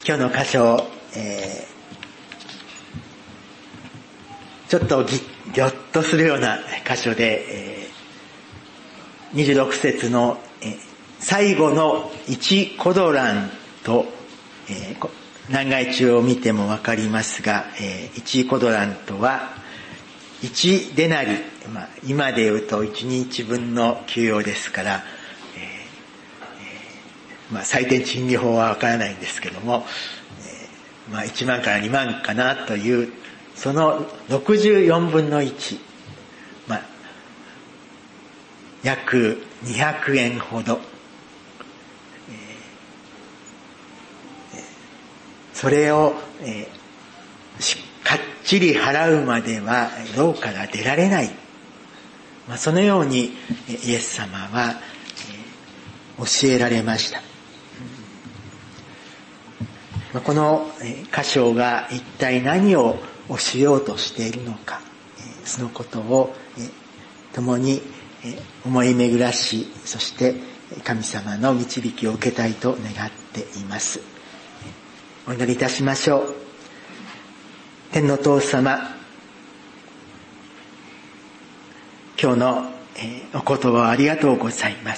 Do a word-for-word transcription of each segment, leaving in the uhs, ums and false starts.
今日の箇所を、えー、ちょっとぎぎょっとするような箇所で、えー、にじゅうろく節の、えー、最後の一コドランと、えー、難解中を見てもわかりますが、えー、一コドランとはいちデナリ、まあ、今で言うといちにちぶんの給与ですから、まあ、採点賃金法はわからないんですけども、えー、まあいちまんからにまんかなという、そのろくじゅうよんぶんのいち、まあ、約にひゃくえんほど、えー、それを、えー、かっちり払うまでは牢から出られない、まあ、そのようにイエス様は、えー、教えられました。この箇所が一体何を教えようとしているのか、そのことを共に思い巡らし、そして神様の導きを受けたいと願っています。お祈りいたしましょう。天の父様、今日のお言葉をありがとうございます。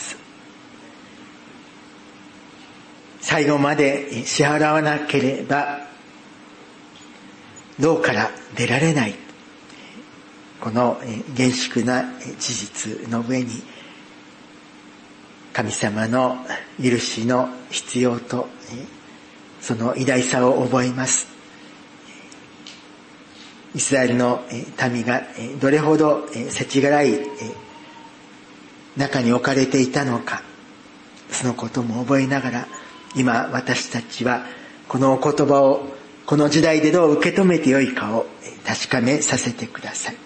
最後まで支払わなければ牢から出られない、この厳粛な事実の上に神様の許しの必要とその偉大さを覚えます。イスラエルの民がどれほど世知辛い中に置かれていたのか、そのことも覚えながら、今私たちはこのお言葉をこの時代でどう受け止めてよいかを確かめさせてください。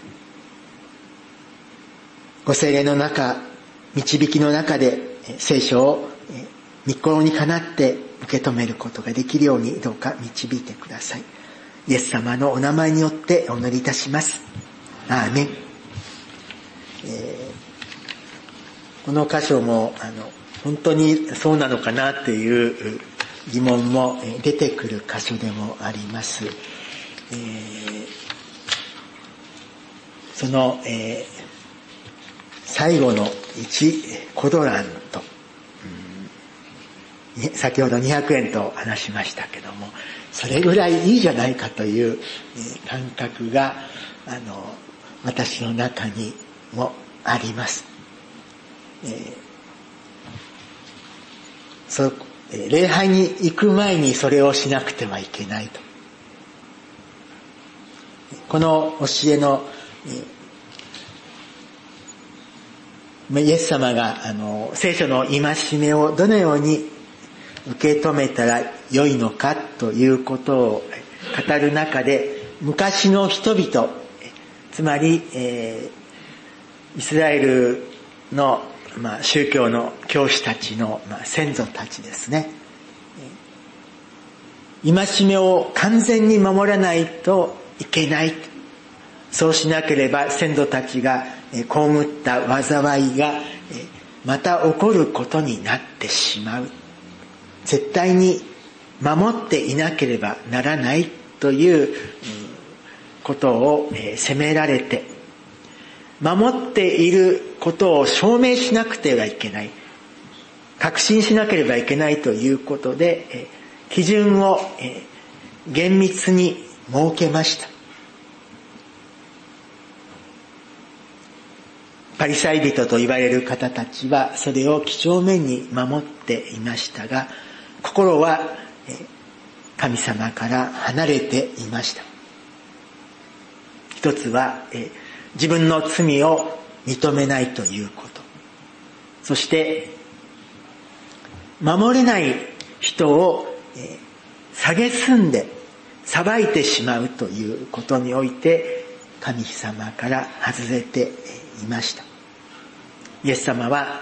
ご聖霊の中、導きの中で聖書を御心にかなって受け止めることができるようにどうか導いてください。イエス様のお名前によってお祈りいたします。アーメン。えー、この箇所もあの本当にそうなのかなっていう疑問も出てくる箇所でもあります。えー、その、えー、最後のいちコドラント、うん、先ほどにひゃくえんと話しましたけども、それぐらいいいじゃないかという、えー、感覚があの私の中にもあります。えーそ礼拝に行く前にそれをしなくてはいけないと。この教えのイエス様があの聖書の戒めをどのように受け止めたらよいのかということを語る中で、昔の人々、つまり、えー、イスラエルのまあ、宗教の教師たちの、まあ、先祖たちですね。戒めを完全に守らないといけない。そうしなければ先祖たちが被った災いがまた起こることになってしまう。絶対に守っていなければならないということを責められて、守っていることを証明しなくてはいけない、確信しなければいけないということで、基準を厳密に設けました。パリサイ人と言われる方たちはそれを几帳面に守っていましたが、心は神様から離れていました。一つは自分の罪を認めないということ。そして、守れない人を蔑んで裁いてしまうということにおいて、神様から外れていました。イエス様は、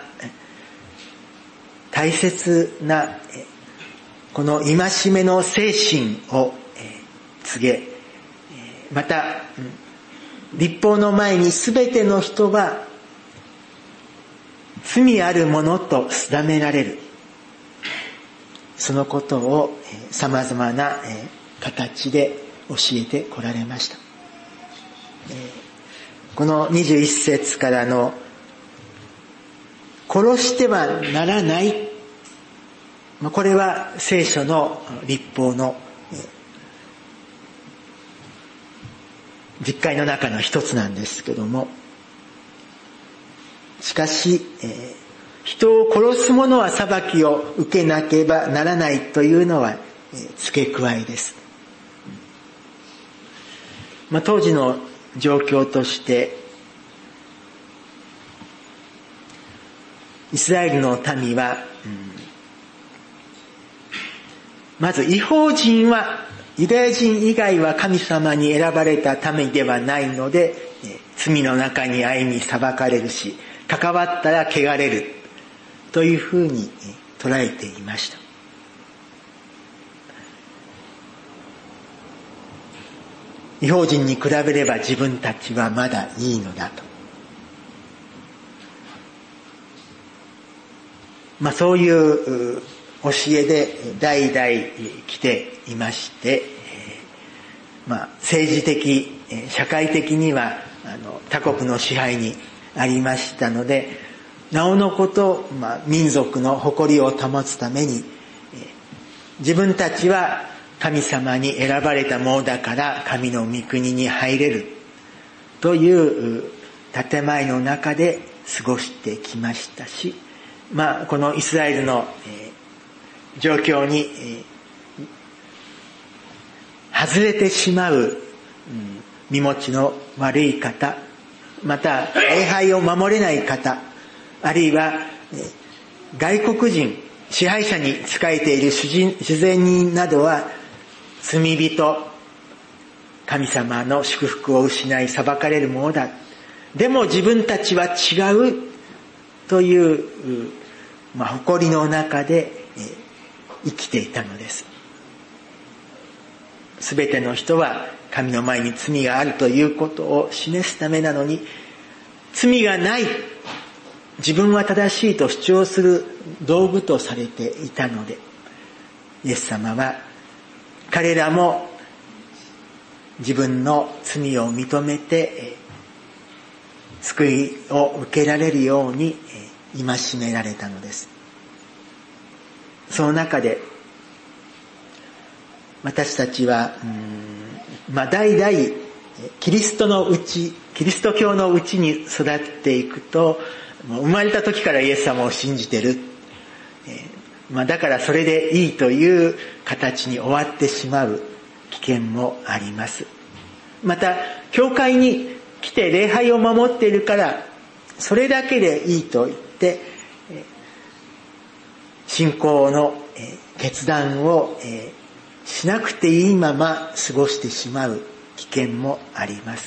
大切なこの戒めの精神を告げ、また、律法の前にすべての人は罪あるものと定められる。 そのことを様々な形で教えてこられました。このにじゅういっ節からの殺してはならない、これは聖書の律法の実戒の中の一つなんですけども、しかし、えー、人を殺す者は裁きを受けなければならないというのは、えー、付け加えです。まあ、当時の状況として、イスラエルの民は、うん、まず異邦人はユダヤ人以外は神様に選ばれた民ではないので、罪の中に歩み裁かれるし、関わったら汚れるというふうに捉えていました。異邦人に比べれば自分たちはまだいいのだと。まあそういう教えで代々来ていまして、まあ政治的、社会的にはあの他国の支配にありましたので、なおのこと、まあ民族の誇りを保つために、自分たちは神様に選ばれたものだから神の御国に入れるという建前の中で過ごしてきましたし、まあこのイスラエルの、えー状況に外れてしまう身持ちの悪い方、また礼拝を守れない方、あるいは外国人、支配者に仕えている主税人などは罪人、神様の祝福を失い裁かれるものだ。でも自分たちは違うという、まあ、誇りの中で生きていたのです。すべての人は神の前に罪があるということを示すためなのに、罪がない、自分は正しいと主張する道具とされていたので、イエス様は彼らも自分の罪を認めて救いを受けられるように戒められたのです。その中で私たちは、うん、まあ代々キリストのうち、キリスト教のうちに育っていくと、生まれた時からイエス様を信じてる、えーまあ、だからそれでいいという形に終わってしまう危険もあります。また教会に来て礼拝を守っているからそれだけでいいと言って信仰の決断をしなくていいまま過ごしてしまう危険もあります。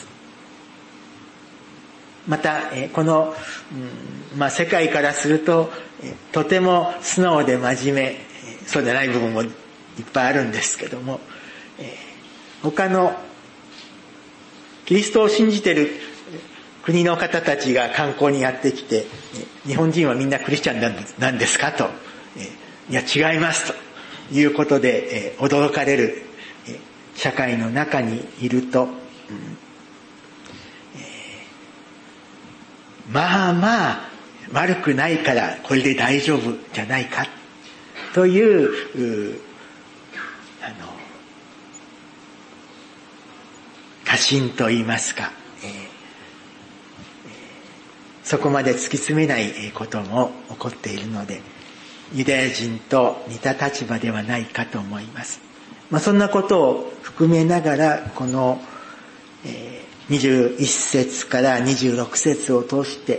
またこの、まあ、世界からするととても素直で真面目、そうでない部分もいっぱいあるんですけども、他のキリストを信じている国の方たちが観光にやってきて、日本人はみんなクリスチャンなんですかと、いや違いますということで驚かれる社会の中にいると、まあまあ悪くないからこれで大丈夫じゃないかというあの過信と言いますか、えー、そこまで突き詰めないことも起こっているので、ユダヤ人と似た立場ではないかと思います。まあ、そんなことを含めながらこの、えーにじゅういっ節からにじゅうろく節を通して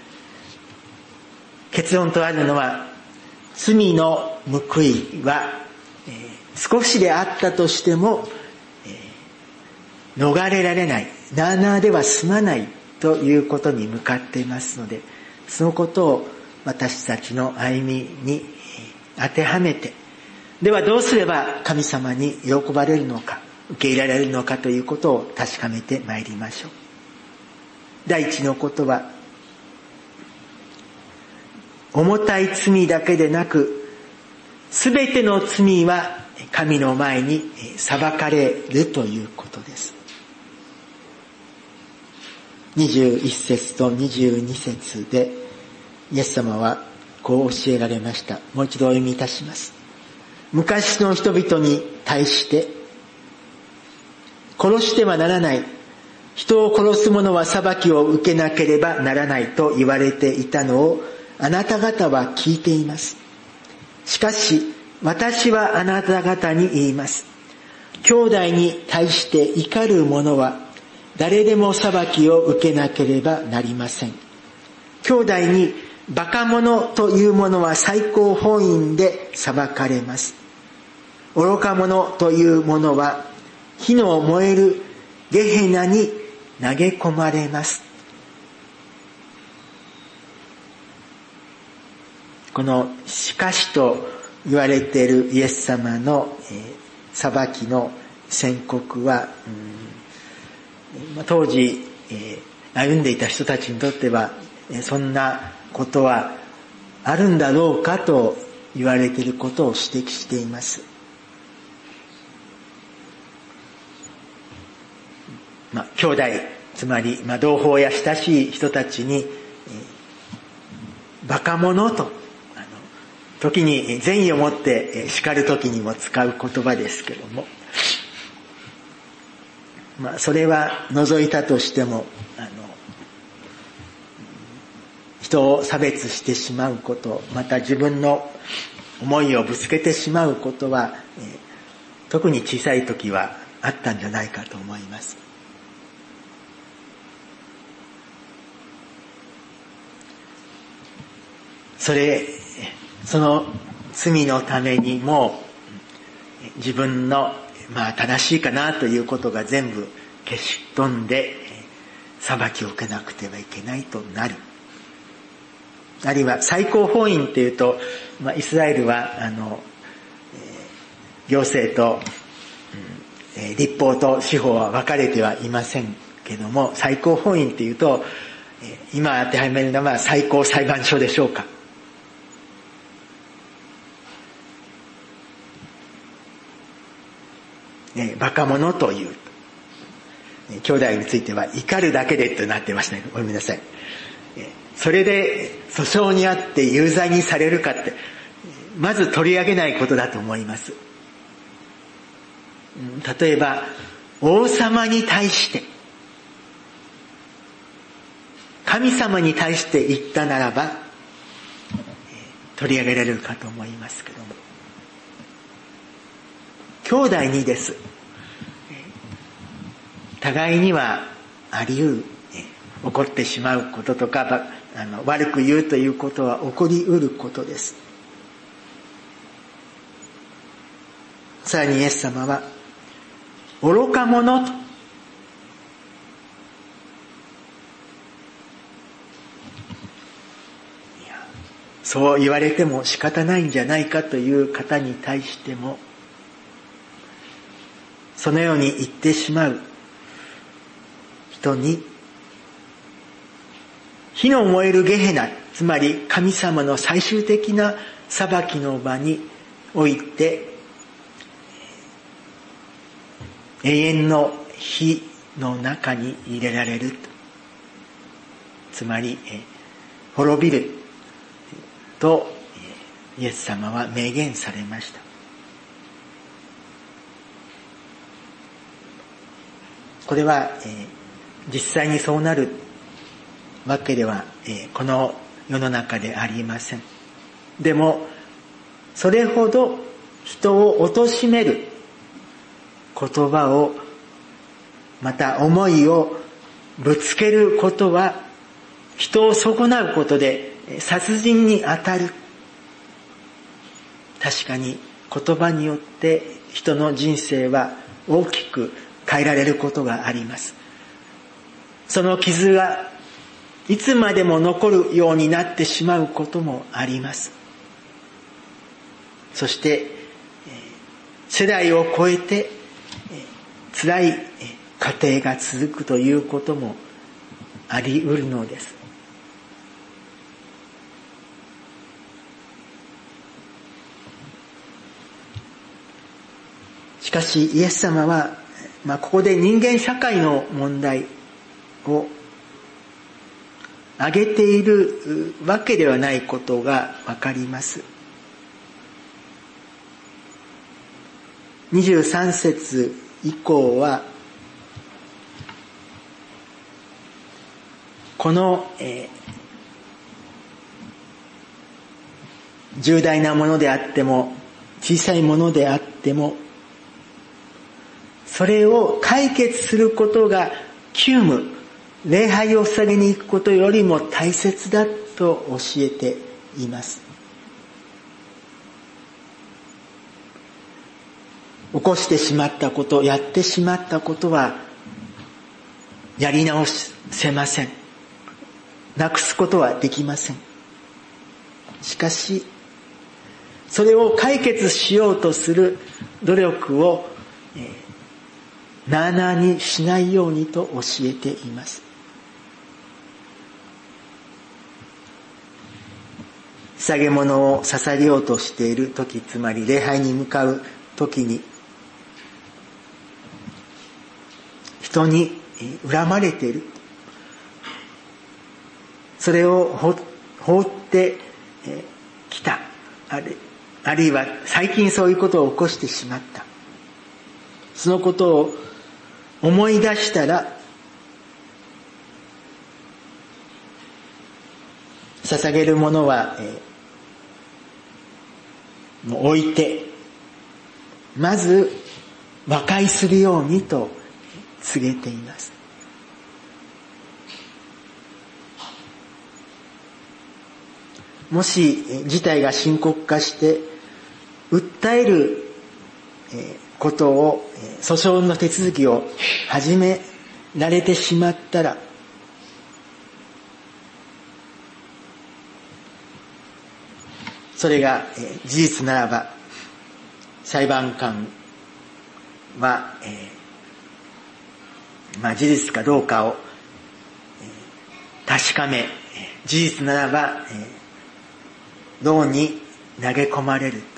結論とあるのは、罪の報いは、えー、少しであったとしても、えー、逃れられない、なあなあでは済まないということに向かっていますので、そのことを私たちの歩みに当てはめて、ではどうすれば神様に喜ばれるのか、受け入れられるのかということを確かめてまいりましょう。第一のことは、重たい罪だけでなくすべての罪は神の前に裁かれるということです。にじゅういっ節とにじゅうに節でイエス様はこう教えられました。もう一度お読みいたします。昔の人々に対して、殺してはならない、人を殺す者は裁きを受けなければならないと言われていたのをあなた方は聞いています。しかし私はあなた方に言います。兄弟に対して怒る者は誰でも裁きを受けなければなりません。兄弟にバカ者という者は最高法院で裁かれます。愚か者という者は火の燃えるゲヘナに投げ込まれます。このしかしと言われているイエス様の、えー、裁きの宣告は、うん、当時、えー、歩んでいた人たちにとっては、えー、そんなことはあるんだろうかと言われていることを指摘しています。まあ、兄弟、つまり、まあ、同胞や親しい人たちに、えー、バカ者と、あの、時に善意を持って叱る時にも使う言葉ですけども、まあ、それは除いたとしても、あの、人を差別してしまうこと、また自分の思いをぶつけてしまうことは、えー、特に小さい時はあったんじゃないかと思います。それ、その罪のためにも自分の、まあ、正しいかなということが全部消し飛んで裁きを受けなくてはいけないとなる。あるいは最高法院っていうと、まあ、イスラエルはあの、えー、行政と、うんえー、立法と司法は分かれてはいませんけども、最高法院っていうと、えー、今当てはめるのは最高裁判所でしょうか。ね、バカ者という、兄弟については怒るだけでとなってましたね。ごめんなさい。それで訴訟にあって有罪にされるかって、まず取り上げないことだと思います。例えば、王様に対して、神様に対して言ったならば、取り上げられるかと思いますけども。兄弟にです。互いにはあり得る、起こってしまうこととか、あの悪く言うということは起こり得ることです。さらにイエス様は、愚か者と、そう言われても仕方ないんじゃないかという方に対しても、そのように言ってしまう人に、火の燃えるゲヘナ、つまり神様の最終的な裁きの場において、永遠の火の中に入れられる。つまり、滅びるとイエス様は明言されました。これは、えー、実際にそうなるわけでは、えー、この世の中でありません。でも、それほど人を貶める言葉を、また思いをぶつけることは、人を損なうことで殺人に当たる。確かに言葉によって人の人生は大きく変えられることがあります。その傷がいつまでも残るようになってしまうこともあります。そして世代を超えて辛い家庭が続くということもあり得るのです。 しかしイエス様は、まあ、ここで人間社会の問題を挙げているわけではないことがわかります。にじゅうさん節以降はこの、えー、重大なものであっても小さいものであってもそれを解決することが急務、礼拝を捧げに行くことよりも大切だと教えています。起こしてしまったこと、やってしまったことはやり直せません。なくすことはできません。しかしそれを解決しようとする努力を、えー、なあなあにしないようにと教えています。捧げ物を捧げようとしている時、つまり礼拝に向かう時に人に恨まれている、それを放ってきた、ある、あるいは最近そういうことを起こしてしまった、そのことを思い出したら捧げるものは、えー、もう置いてまず和解するようにと告げています。もし事態が深刻化して訴えることを、訴訟の手続きを始められてしまったら、それが事実ならば裁判官は、えーまあ、事実かどうかを、えー、確かめ、事実ならば、えー、牢に投げ込まれる。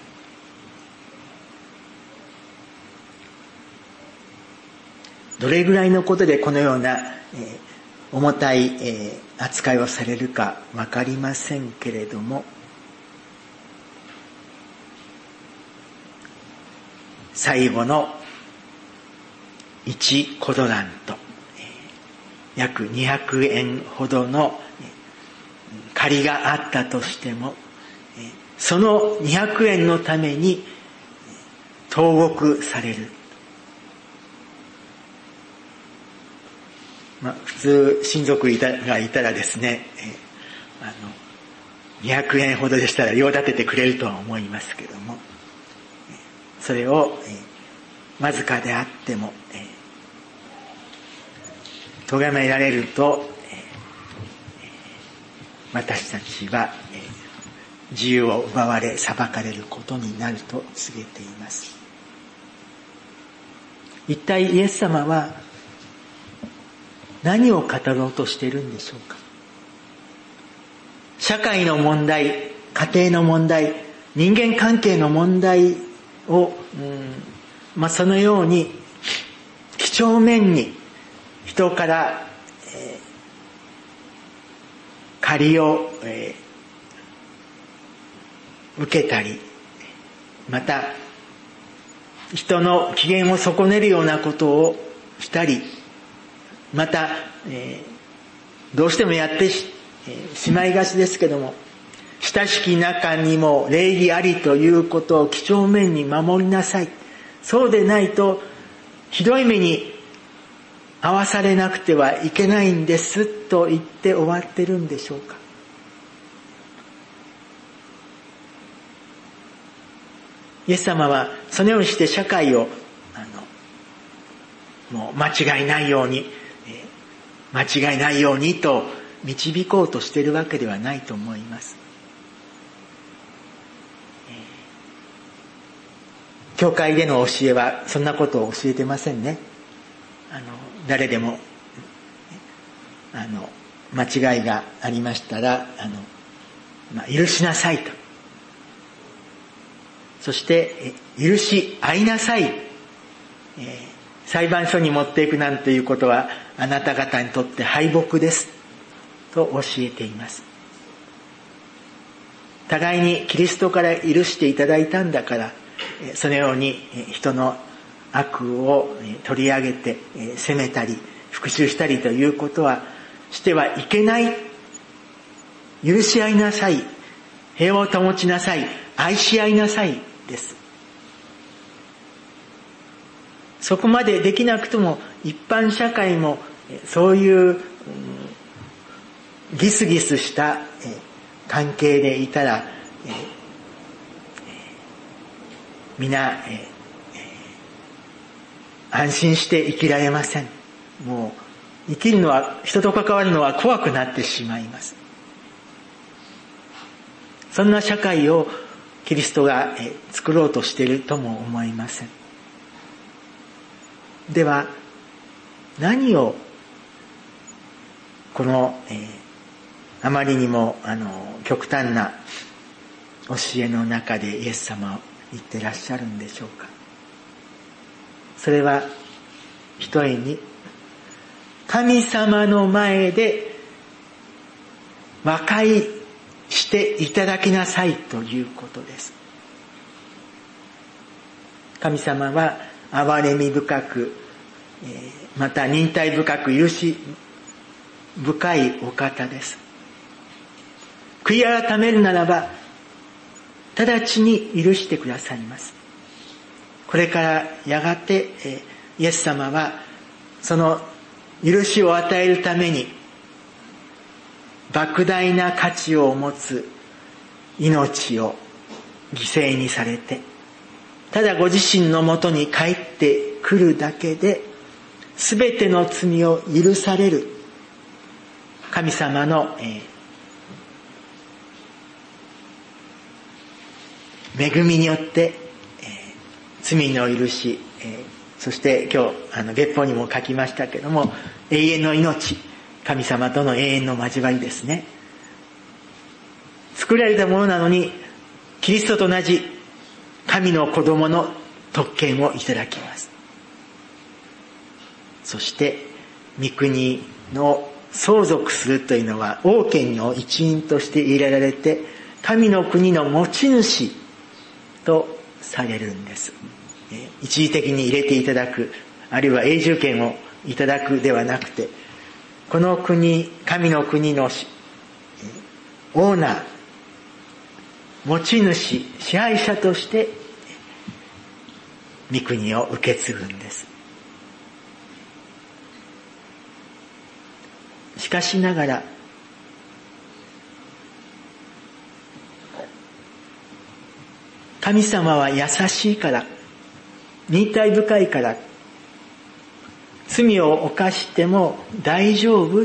どれぐらいのことでこのような、えー、重たい、えー、扱いをされるかわかりませんけれども、最後のいちコドラント、約にひゃくえんほどの借りがあったとしても、そのにひゃくえんのために投獄される。まあ、普通親族がいたらですね、あのにひゃくえんほどでしたら用立ててくれるとは思いますけども、それをわずかであっても咎められると、私たちは自由を奪われ裁かれることになると告げています。一体イエス様は何を語ろうとしているんでしょうか。社会の問題、家庭の問題、人間関係の問題を、うんまあ、そのように几帳面に人から、えー、借りを、えー、受けたり、また人の機嫌を損ねるようなことをしたり、また、えー、どうしてもやって し,、えー、しまいがちですけども、親しき中にも礼儀ありということを几帳面に守りなさい。そうでないとひどい目に遭わされなくてはいけないんですと言って終わってるんでしょうか。イエス様はそのようにして社会をあのもう間違いないように、えー、間違いないようにと導こうとしているわけではないと思います。教会での教えはそんなことを教えてませんね。あの誰でもあの間違いがありましたらあの、まあ、許しなさいと、そして許し合いなさいえー、裁判所に持っていくなんていうことはあなた方にとって敗北ですと教えています。互いにキリストから許していただいたんだから、そのように人の悪を取り上げて責めたり復讐したりということはしてはいけない。許し合いなさい。平和を保ちなさい。愛し合いなさいです。そこまでできなくとも一般社会もそういう、うん、ギスギスした関係でいたら、えー、皆、えー、安心して生きられません。もう生きるのは、人と関わるのは怖くなってしまいます。そんな社会をキリストが、えー、作ろうとしているとも思いません。では何をこの、えー、あまりにもあの極端な教えの中でイエス様は言ってらっしゃるんでしょうか。それはひとえに神様の前で和解していただきなさいということです。神様は憐れみ深く、また忍耐深く許し深いお方です。悔い改めるならば直ちに許してくださいます。これからやがてイエス様はその許しを与えるために莫大な価値を持つ命を犠牲にされて、ただご自身のもとに帰ってくるだけで全ての罪を許される神様の、えー、恵みによって、えー、罪の許し、えー、そして今日あの月報にも書きましたけども、永遠の命、神様との永遠の交わりですね。作られたものなのにキリストと同じ神の子供の特権をいただきます。そして御国の相続するというのは王権の一員として入れられて、神の国の持ち主とされるんです。一時的に入れていただく、あるいは永住権をいただくではなくて、この国、神の国のオーナー、持ち主、支配者として御国を受け継ぐんです。しかしながら神様は優しいから、忍耐深いから、罪を犯しても大丈夫、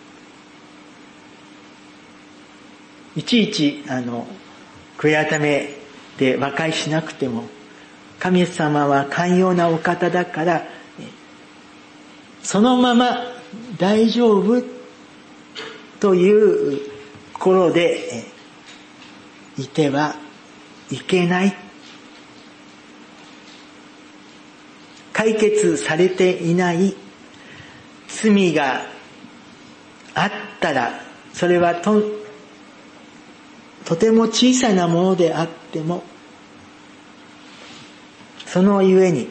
いちいちあの悔い改めて和解しなくても、神様は寛容なお方だからそのまま大丈夫という心でいてはいけない。解決されていない罪があったら、それはととても小さなものであっても、そのゆえに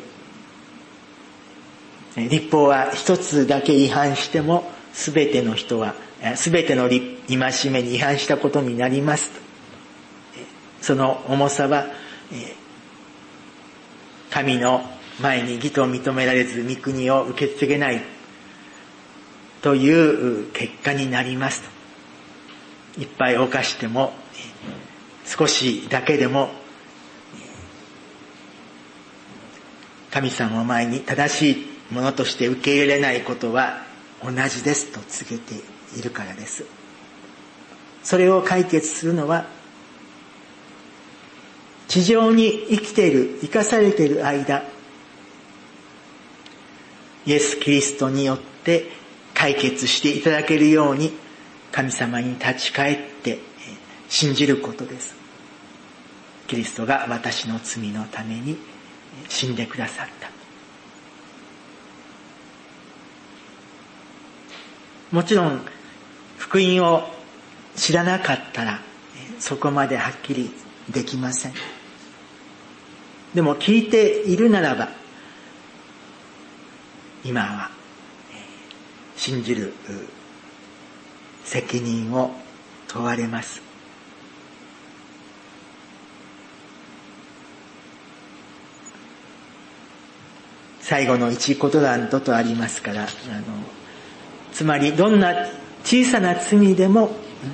律法は一つだけ違反してもすべての人はすべての戒めに違反したことになります。その重さは神の前に義と認められず御国を受け継げないという結果になりますと。いっぱい犯しても少しだけでも神様の前に正しいものとして受け入れないことは同じですと告げているからです。それを解決するのは、地上に生きている、生かされている間、イエス・キリストによって解決していただけるように神様に立ち返って信じることです。キリストが私の罪のために死んでくださった。 もちろん福音を知らなかったらそこまではっきりできません。でも聞いているならば、今は信じる責任を問われます。最後の一言断ととありますから、あのつまりどんな小さな罪でも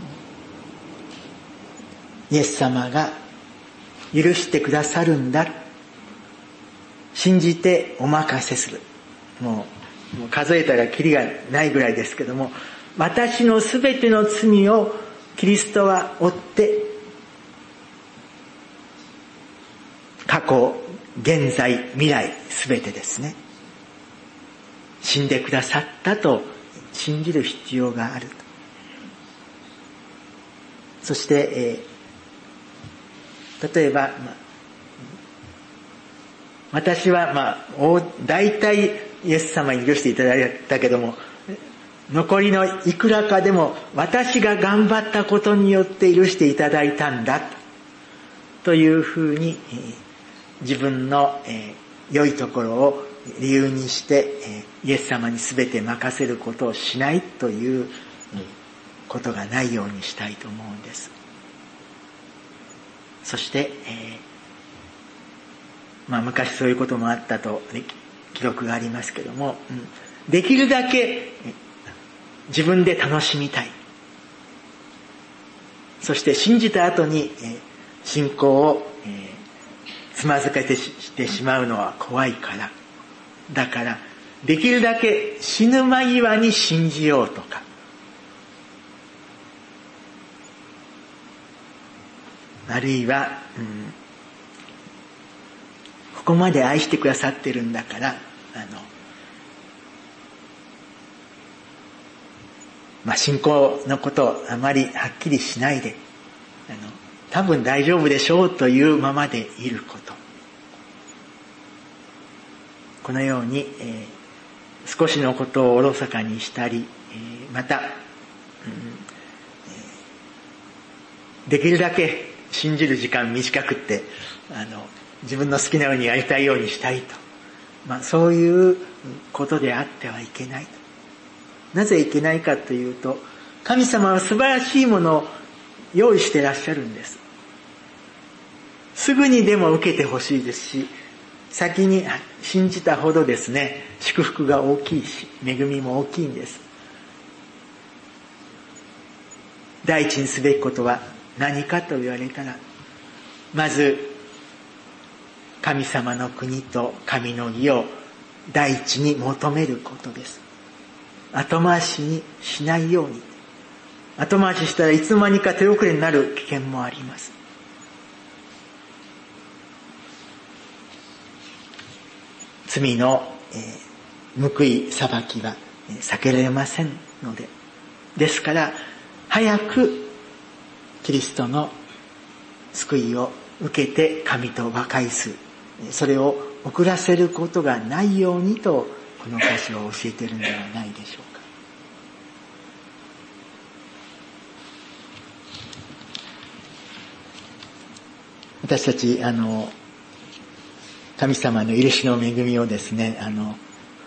イエス様が許してくださるんだ、信じてお任せする。もう、もう数えたらキリがないぐらいですけども、私のすべての罪をキリストは負って過去、現在、未来すべてですね、死んでくださったと信じる必要があると。そして、えー、例えば、まあ、私はまあ大体イエス様に許していただいたけども、残りのいくらかでも私が頑張ったことによって許していただいたんだというふうに、えー、自分の、えー、良いところを理由にして、えー、イエス様に全て任せることをしないということがないようにしたいと思うんです。そして、えーまあ、昔そういうこともあったと記録がありますけども、うん、できるだけ自分で楽しみたい。そして信じた後に、えー、信仰を、えー、つまずけてしてしまうのは怖いから。だからできるだけ死ぬ間際に信じようとか、あるいは、うん、ここまで愛してくださってるんだから、あの、まあ、信仰のことをあまりはっきりしないで、あの、多分大丈夫でしょうというままでいること。このように、えー、少しのことをおろそかにしたり、えー、また、うんえー、できるだけ信じる時間短くって、あの、自分の好きなようにやりたいようにしたいと。まあ、そういうことであってはいけないと。なぜいけないかというと、神様は素晴らしいものを用意してらっしゃるんです。すぐにでも受けてほしいですし、先に信じたほどですね、祝福が大きいし、恵みも大きいんです。第一にすべきことは何かと言われたら、まず神様の国と神の義を第一に求めることです。後回しにしないように。後回ししたらいつの間にか手遅れになる危険もあります。罪の、えー、報い裁きは避けられませんので、ですから早くキリストの救いを受けて神と和解する、それを遅らせることがないようにとこの箇所を教えているのではないでしょうか。私たちあの神様の許しの恵みをですね、あの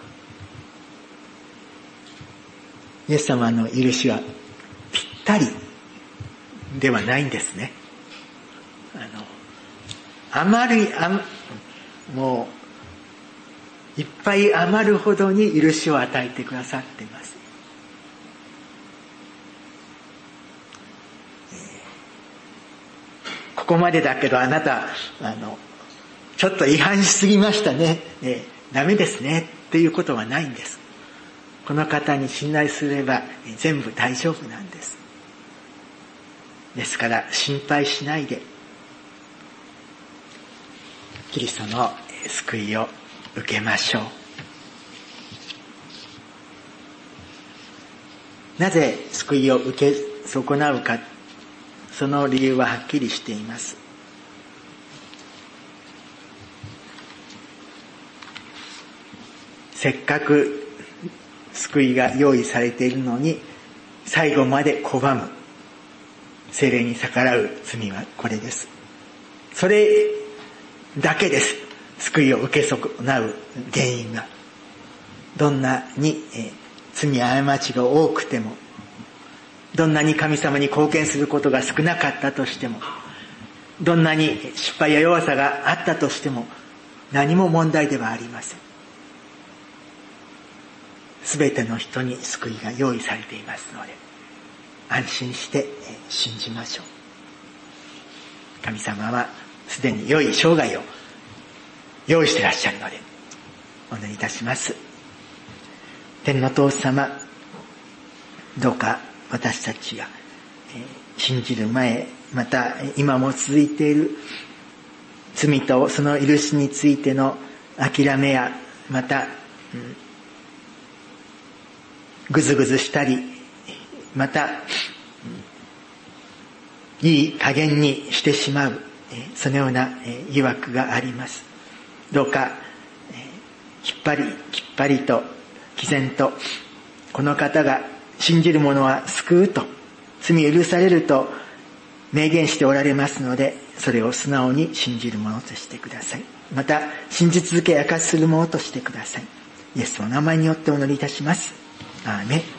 イエス様の許しはぴったりではないんですね。あの余りあもういっぱい余るほどに許しを与えてくださっています。ここまでだけどあなたあのちょっと違反しすぎましたね、えー、ダメですねっていうことはないんです。この方に信頼すれば全部大丈夫なんです。ですから心配しないでキリストの救いを受けましょう。なぜ救いを受け損なうか、その理由ははっきりしています。せっかく救いが用意されているのに最後まで拒む、聖霊に逆らう罪はこれです。それだけです。救いを受け損なう原因が。どんなに、えー、罪や過ちが多くても、どんなに神様に貢献することが少なかったとしても、どんなに失敗や弱さがあったとしても、何も問題ではありません。すべての人に救いが用意されていますので、安心して信じましょう。神様はすでに良い生涯を用意していらっしゃるので、お祈りいたします。天の父様、どうか私たちが信じる前、また今も続いている罪とその許しについての諦めや、また、うん、ぐずぐずしたり、また、うん、いい加減にしてしまう、そのような疑惑があります。どうか、きっぱりきっぱりと毅然と、この方が信じる者は救うと、罪許されると明言しておられますので、それを素直に信じる者としてください。また信じ続け証しする者としてください。イエスの名前によってお祈りいたします。アーメン。